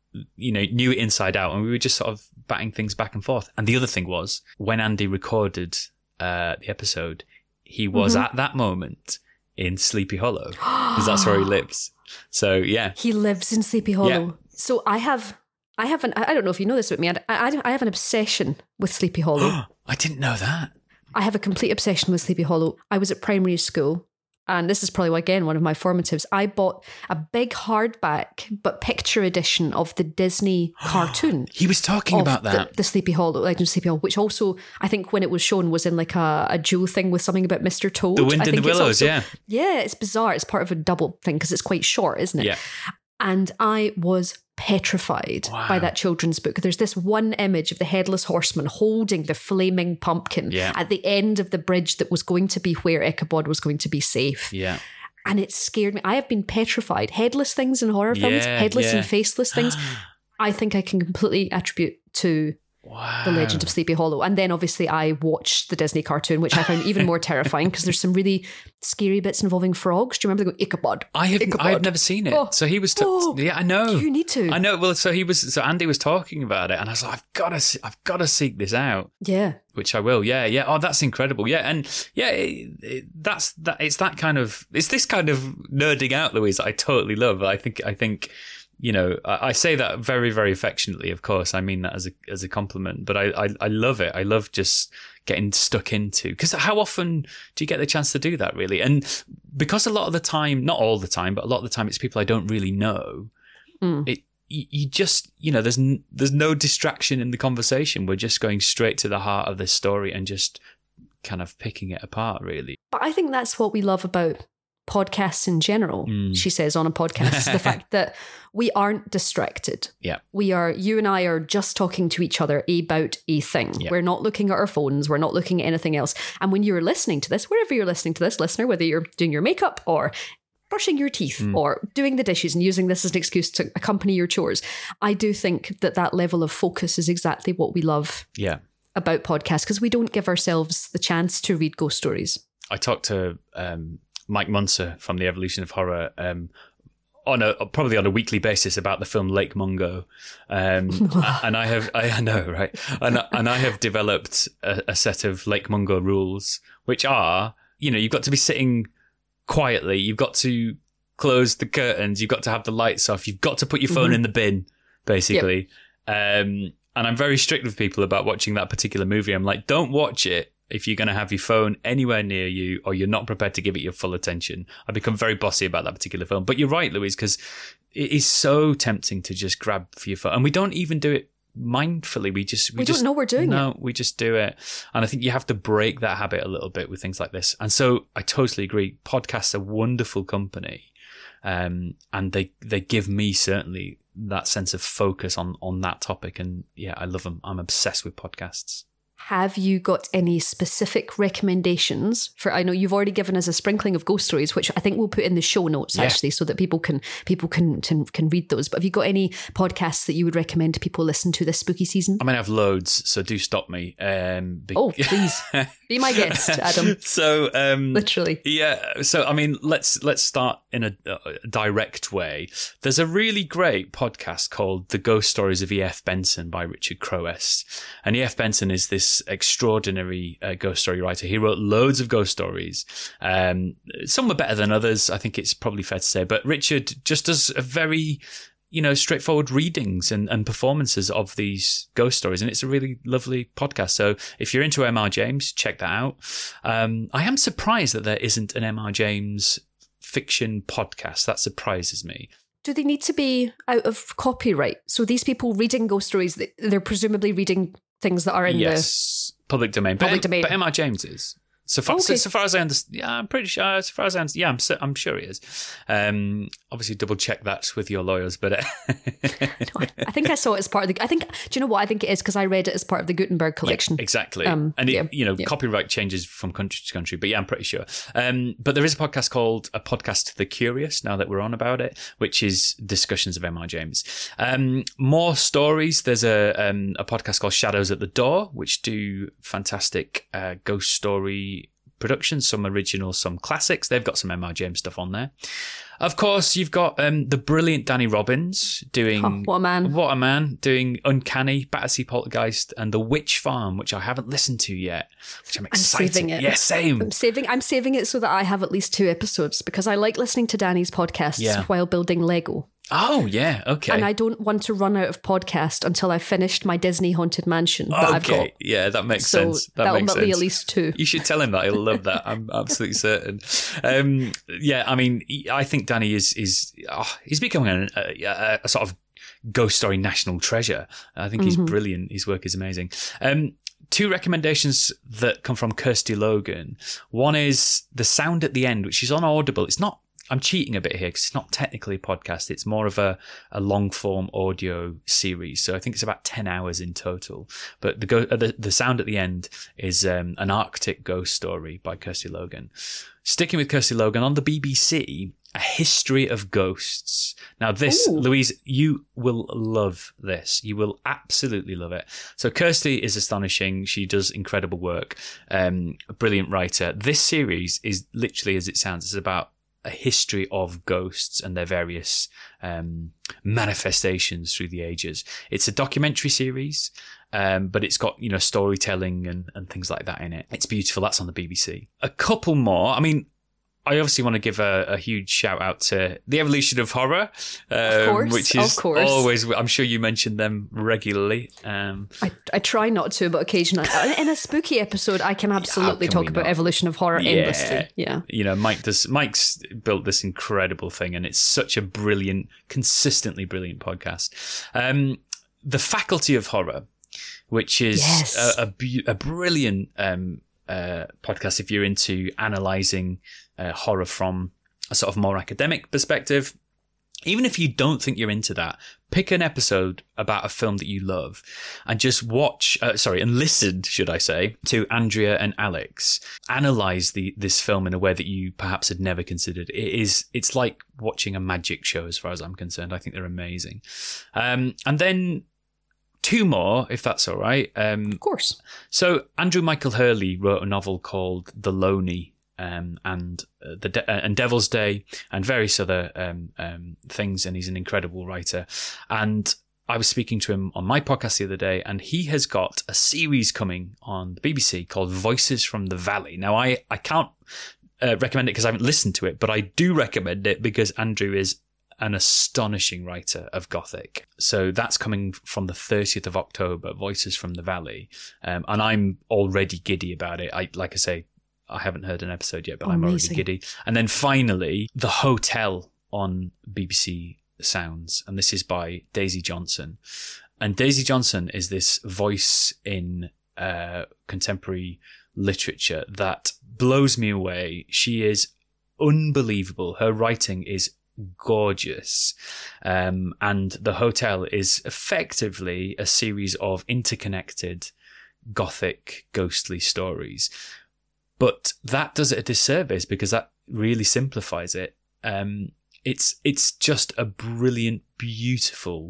it inside out. And we were just sort of batting things back and forth. And the other thing was, when Andy recorded the episode, he was at that moment in Sleepy Hollow, because that's where he lives. So, yeah. He lives in Sleepy Hollow. Yeah. So I don't know if you know this about me, I have an obsession with Sleepy Hollow. I didn't know that. I have a complete obsession with Sleepy Hollow. I was at primary school, and this is probably, again, one of my formatives. I bought a big hardback, but picture edition of the Disney cartoon. He was talking about that. The Sleepy Hollow, Legend of Sleepy Hollow, which also, I think when it was shown, was in like a dual thing with something about Mr. Toad. The Wind in the Willows, yeah. Yeah, it's bizarre. It's part of a double thing because it's quite short, isn't it? Yeah. And I was petrified by that children's book. There's this one image of the Headless Horseman holding the flaming pumpkin at the end of the bridge that was going to be where Ichabod was going to be safe. Yeah. And it scared me. I have been petrified. Headless things in horror films, headless and faceless things, I think I can completely attribute to Wow. The Legend of Sleepy Hollow. And then obviously I watched the Disney cartoon, which I found even more terrifying because there's some really scary bits involving frogs. Do you remember they go, Ichabod? I've never seen it. Oh. So he was, yeah, I know. You need to. I know. Well, so Andy was talking about it and I was like, I've got to seek this out. Yeah. Which I will. Yeah. Yeah. Oh, that's incredible. Yeah. And yeah, it's this kind of nerding out, Louise, that I totally love. I think, you know, I say that very, very affectionately, of course. I mean that as a compliment, but I love it. I love just getting stuck into, because how often do you get the chance to do that, really? And because a lot of the time, not all the time, but a lot of the time it's people I don't really know, you just, you know, there's no distraction in the conversation. We're just going straight to the heart of this story and just kind of picking it apart, really. But I think that's what we love about podcasts in general, she says on a podcast, the fact that we aren't distracted. Yeah. You and I are just talking to each other about a thing. Yeah. We're not looking at our phones. We're not looking at anything else. And when you're listening to this, wherever you're listening to this, listener, whether you're doing your makeup or brushing your teeth or doing the dishes and using this as an excuse to accompany your chores, I do think that level of focus is exactly what we love about podcasts, because we don't give ourselves the chance to read ghost stories. I talked to Mike Muncer from the Evolution of Horror probably on a weekly basis about the film Lake Mungo, and I know, right? And I have developed a set of Lake Mungo rules, which are, you know, you've got to be sitting quietly, you've got to close the curtains, you've got to have the lights off, you've got to put your phone in the bin, basically. Yep. And I'm very strict with people about watching that particular movie. I'm like, don't watch it if you're going to have your phone anywhere near you or you're not prepared to give it your full attention. I become very bossy about that particular film. But you're right, Louise, because it is so tempting to just grab for your phone. And we don't even do it mindfully. We don't know we're doing it. No, we just do it. And I think you have to break that habit a little bit with things like this. And so I totally agree. Podcasts are wonderful company. And they give me certainly that sense of focus on that topic. And yeah, I love them. I'm obsessed with podcasts. Have you got any specific recommendations for? I know you've already given us a sprinkling of ghost stories, which I think we'll put in the show notes actually, so that people can read those. But have you got any podcasts that you would recommend people listen to this spooky season? I mean, I have loads, so do stop me. Please be my guest, Adam. So literally, yeah. So I mean, let's start in a direct way. There's a really great podcast called The Ghost Stories of E.F. Benson by Richard Crowest, and E.F. Benson is this extraordinary ghost story writer. He wrote loads of ghost stories. Some were better than others, I think it's probably fair to say. But Richard just does a very, you know, straightforward readings and performances of these ghost stories. And it's a really lovely podcast. So if you're into M.R. James, check that out. I am surprised that there isn't an M.R. James fiction podcast. That surprises me. Do they need to be out of copyright? So these people reading ghost stories, they're presumably reading things that are in the public domain. But M.R. James is. So far as I understand, yeah, I'm pretty sure. So far as I understand, yeah, I'm sure he is. Obviously, double check that with your lawyers, but no, I think I saw it as part of the. Do you know what I think it is? Because I read it as part of the Gutenberg collection. Yeah, exactly, copyright changes from country to country, but yeah, I'm pretty sure. But there is a podcast called A Podcast to the Curious. Now that we're on about it, which is discussions of M.R. James. More stories. There's a podcast called Shadows at the Door, which do fantastic ghost story productions, some original, some classics. They've got some M.R. James stuff on there. Of course, you've got the brilliant Danny Robbins doing... what a man. Doing Uncanny, Battersea Poltergeist, and The Witch Farm, which I haven't listened to yet, which I'm excited. I'm saving it. Yeah, same. I'm saving it so that I have at least 2 episodes, because I like listening to Danny's podcasts while building Lego. Oh, yeah, okay. And I don't want to run out of podcast until I've finished my Disney Haunted Mansion that I've got. Yeah, that makes sense. That'll be at least 2. You should tell him that. He'll love that. I'm absolutely certain. Yeah, I mean, I think Danny he's becoming a sort of ghost story national treasure. I think he's brilliant. His work is amazing. 2 recommendations that come from Kirsty Logan. One is The Sound at the End, which is on Audible. It's not I'm cheating a bit here because it's not technically a podcast. It's more of a long form audio series. So I think it's about 10 hours in total. But the sound at the end is an Arctic ghost story by Kirsty Logan. Sticking with Kirsty Logan on the BBC, A History of Ghosts. Now this, Ooh. Louise, you will love this. You will absolutely love it. So Kirsty is astonishing. She does incredible work. A brilliant writer. This series is literally, as it sounds, it's about a history of ghosts and their various manifestations through the ages. It's a documentary series, but it's got, storytelling and things like that in it. It's beautiful. That's on the BBC. A couple more. I mean, I obviously want to give a huge shout out to The Evolution of Horror, which is always, I'm sure you mention them regularly. I try not to, but occasionally. In a spooky episode, I can absolutely talk about Evolution of Horror endlessly. Yeah. Mike's built this incredible thing, and it's such a brilliant, consistently brilliant podcast. The Faculty of Horror, which is a brilliant podcast if you're into analysing horror from a sort of more academic perspective. Even if you don't think you're into that, pick an episode about a film that you love and just listen, should I say, to Andrea and Alex analyse this film in a way that you perhaps had never considered. It's like watching a magic show as far as I'm concerned. I think they're amazing. And then two more, if that's all right. Of course. So Andrew Michael Hurley wrote a novel called The Loney, and Devil's Day, and various other things, and he's an incredible writer. And I was speaking to him on my podcast the other day, and he has got a series coming on the BBC called Voices from the Valley. Now, I can't recommend it because I haven't listened to it, but I do recommend it because Andrew is an astonishing writer of Gothic. So that's coming from the 30th of October, Voices from the Valley. And I'm already giddy about it. I haven't heard an episode yet, but I'm already giddy. And then finally, The Hotel on BBC Sounds. And this is by Daisy Johnson. And Daisy Johnson is this voice in contemporary literature that blows me away. She is unbelievable. Her writing is gorgeous. And The Hotel is effectively a series of interconnected Gothic ghostly stories. But that does it a disservice because that really simplifies it. It's just a brilliant, beautiful,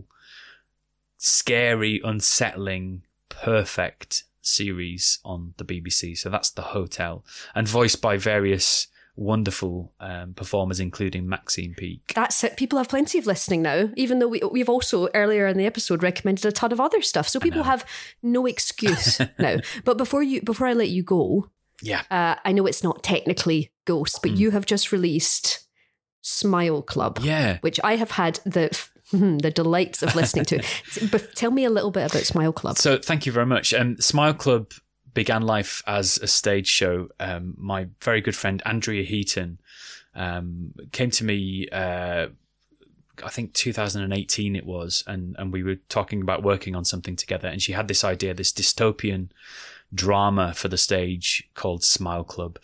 scary, unsettling, perfect series on the BBC. So that's The Hotel, and voiced by various wonderful performers, including Maxine Peake. That's it. People have plenty of listening now, even though we've also earlier in the episode recommended a ton of other stuff. So people have no excuse now. But before I let you go, I know it's not technically ghosts, but you have just released Smile Club, which I have had the delights of listening to. But tell me a little bit about Smile Club. So thank you very much. Smile Club began life as a stage show. My very good friend Andrea Heaton came to me, I think 2018 it was, and we were talking about working on something together, and she had this idea, this dystopian drama for the stage called Smile Club.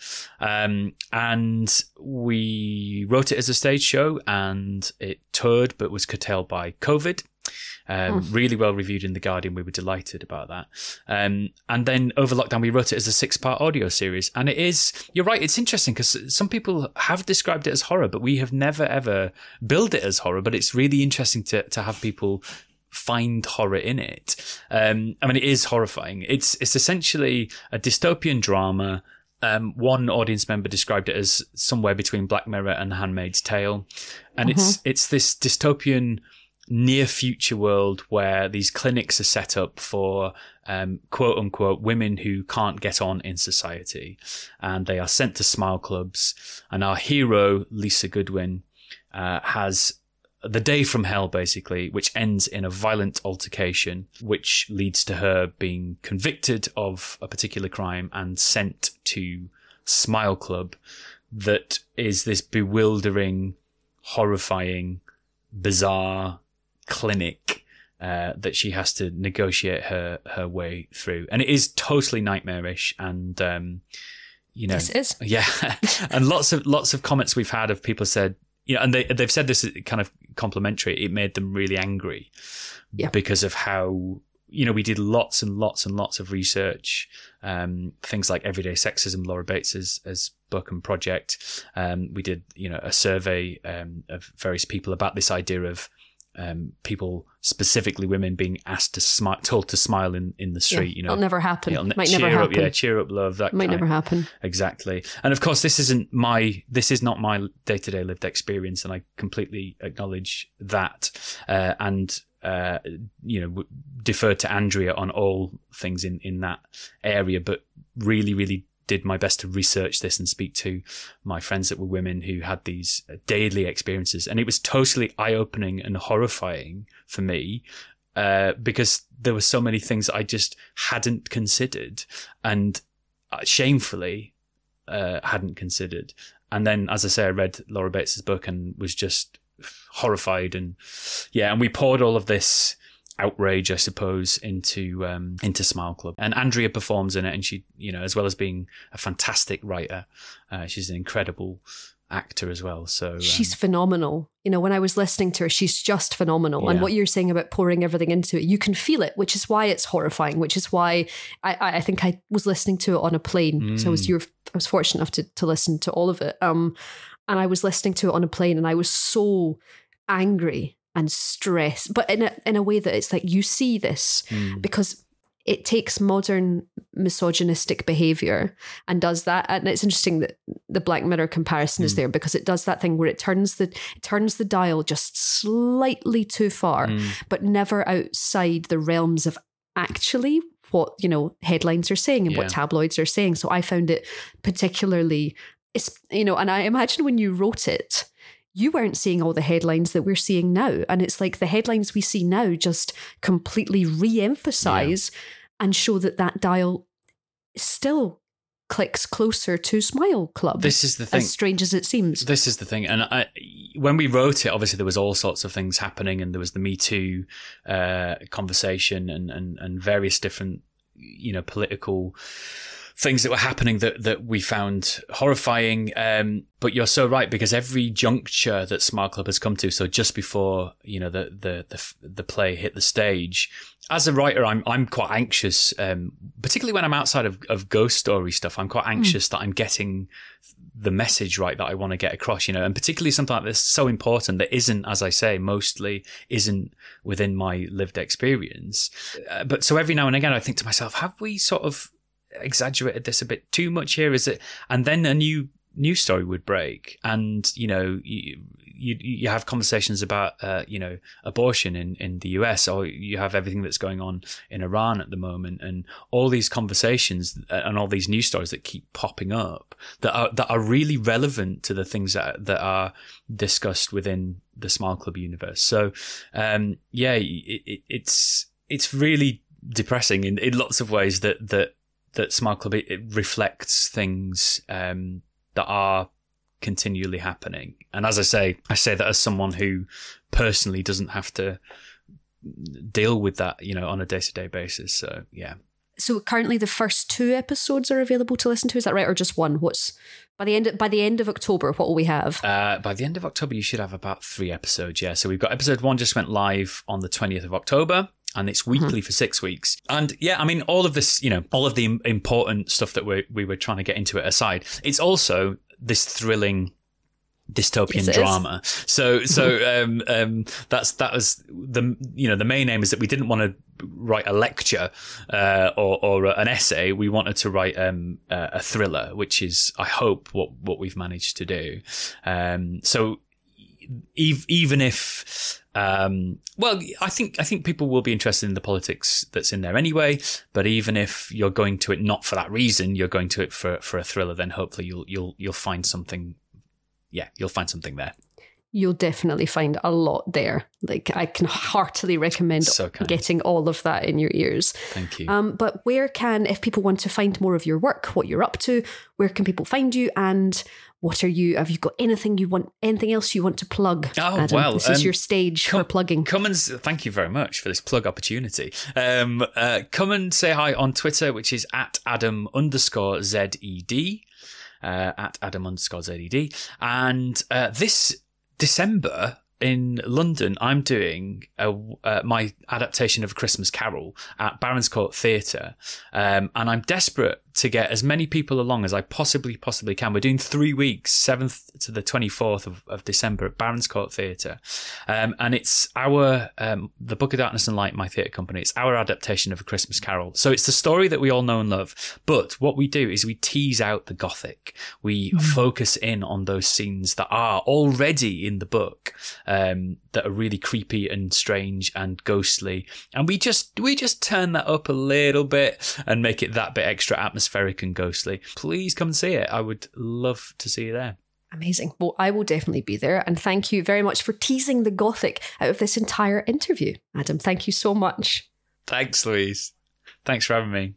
And we wrote it as a stage show, and it toured but was curtailed by COVID. Really well reviewed in The Guardian. We were delighted about that. And then over lockdown, we wrote it as a 6-part audio series. And it is, you're right, it's interesting because some people have described it as horror, but we have never ever billed it as horror. But it's really interesting to have people find horror in it. I mean, it is horrifying. It's essentially a dystopian drama. One audience member described it as somewhere between Black Mirror and The Handmaid's Tale. And it's this dystopian near future world where these clinics are set up for quote unquote women who can't get on in society, and they are sent to smile clubs. And our hero, Lisa Goodwin, has the day from hell, basically, which ends in a violent altercation, which leads to her being convicted of a particular crime and sent to Smile Club, that is this bewildering, horrifying, bizarre clinic that she has to negotiate her way through. And it is totally nightmarish, and yes, it is. Yeah. And lots of comments we've had of people said and they've said this kind of complimentary. It made them really angry because of how, we did lots and lots and lots of research, things like Everyday Sexism, Laura Bates's book and project. We did, a survey of various people about this idea of people, specifically women, being asked to told to smile in the street. It'll never happen. Might cheer never happen. Up, cheer up, love. That might never happen. Exactly. And of course, this is not my day-to-day lived experience, and I completely acknowledge that. And deferred to Andrea on all things in that area, but really, really did my best to research this and speak to my friends that were women who had these daily experiences. And it was totally eye-opening and horrifying for me, because there were so many things I just hadn't considered, and shamefully hadn't considered. And then, as I say, I read Laura Bates's book and was just horrified, and we poured all of this outrage, I suppose, into Smile Club. And Andrea performs in it, and she, as well as being a fantastic writer, she's an incredible actor as well. So she's phenomenal. When I was listening to her, she's just phenomenal. Yeah. And what you're saying about pouring everything into it, you can feel it, which is why it's horrifying, which is why I think I was listening to it on a plane. So I was fortunate enough to listen to all of it. And I was listening to it on a plane, and I was so angry and stressed, but in a way that it's like, you see this because it takes modern misogynistic behavior and does that. And it's interesting that the Black Mirror comparison is there, because it does that thing where it turns the dial just slightly too far, but never outside the realms of actually what, headlines are saying and what tabloids are saying. So I found it particularly, and I imagine when you wrote it, you weren't seeing all the headlines that we're seeing now. And it's like the headlines we see now just completely re-emphasize and show that dial still clicks closer to Smile Club. This is the thing. As strange as it seems. This is the thing. And when we wrote it, obviously there was all sorts of things happening, and there was the Me Too conversation and various different, political things that were happening that we found horrifying. But you're so right, because every juncture that Smile Club has come to, so just before, the play hit the stage, as a writer, I'm quite anxious, particularly when I'm outside of ghost story stuff. I'm quite anxious that I'm getting the message right that I want to get across, and particularly something like this so important that isn't, as I say, mostly isn't within my lived experience. But so every now and again, I think to myself, have we sort of exaggerated this a bit too much here? Is it? And then a new story would break, and you have conversations about abortion in the US, or you have everything that's going on in Iran at the moment, and all these conversations and all these news stories that keep popping up that are really relevant to the things that are discussed within the Smile Club universe. So it's really depressing in lots of ways that Smile Club, it reflects things that are continually happening. And as I say that as someone who personally doesn't have to deal with that, on a day-to-day basis. So, yeah. So currently the first 2 episodes are available to listen to, is that right? Or just one? What's by the end of October, what will we have? By the end of October, you should have about 3 episodes, yeah. So we've got episode 1 just went live on the 20th of October. And it's weekly for 6 weeks. And all of this, all of the important stuff that we were trying to get into it aside, it's also this thrilling dystopian drama. So that was the main aim is that we didn't want to write a lecture or an essay. We wanted to write a thriller, which is, I hope, what we've managed to do. So even if I think people will be interested in the politics that's in there anyway, but even if you're going to it not for that reason, you're going to it for a thriller, then hopefully you'll find something. Yeah, you'll find something there. You'll definitely find a lot there. Like, I can heartily recommend getting all of that in your ears. Thank you. But if people want to find more of your work, what you're up to, where can people find you, and have you got anything else you want to plug? Oh, Adam? well, this is your stage for plugging. Thank you very much for this plug opportunity. Come and say hi on Twitter, which is at Adam_ZED. At Adam_ZED. And this December in London, I'm doing my adaptation of A Christmas Carol at Barons Court Theatre, and I'm desperate to get as many people along as I possibly can. We're doing 3 weeks, 7th to the 24th of December at Barons Court Theatre, and it's our the Book of Darkness and Light, my theatre company. It's our adaptation of A Christmas Carol. So it's the story that we all know and love, but what we do is we tease out the Gothic. We focus in on those scenes that are already in the book, that are really creepy and strange and ghostly, and we just turn that up a little bit and make it that bit extra atmospheric and ghostly. Please come and see it. I would love to see you there. Amazing. Well, I will definitely be there, and thank you very much for teasing the Gothic out of this entire interview, Adam. Thank you so much. Thanks, Louise. Thanks for having me.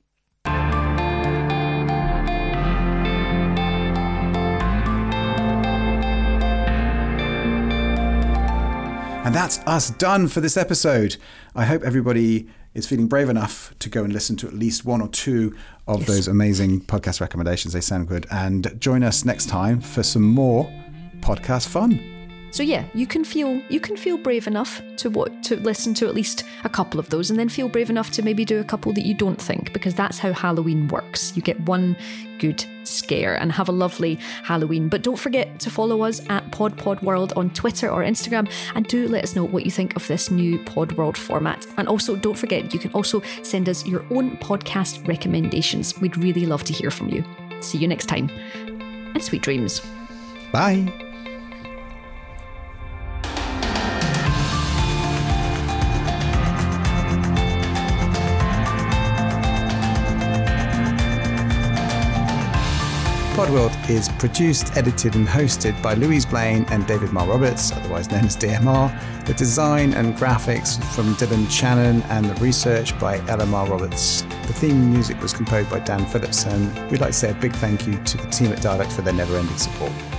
And that's us done for this episode. I hope everybody is feeling brave enough to go and listen to at least one or two of those amazing podcast recommendations. They sound good. And join us next time for some more podcast fun. So yeah, you can feel brave enough to listen to at least a couple of those, and then feel brave enough to maybe do a couple that you don't think, because that's how Halloween works. You get one good scare and have a lovely Halloween. But don't forget to follow us at PodWorld on Twitter or Instagram, and do let us know what you think of this new PodWorld format. And also don't forget, you can also send us your own podcast recommendations. We'd really love to hear from you. See you next time, and sweet dreams. Bye. Podworld is produced, edited and hosted by Louise Blaine and David Marr Roberts, otherwise known as DMR. The design and graphics from Dylan Shannon, and the research by Ella Marr Roberts. The theme music was composed by Dan Phillips, and we'd like to say a big thank you to the team at Dialect for their never-ending support.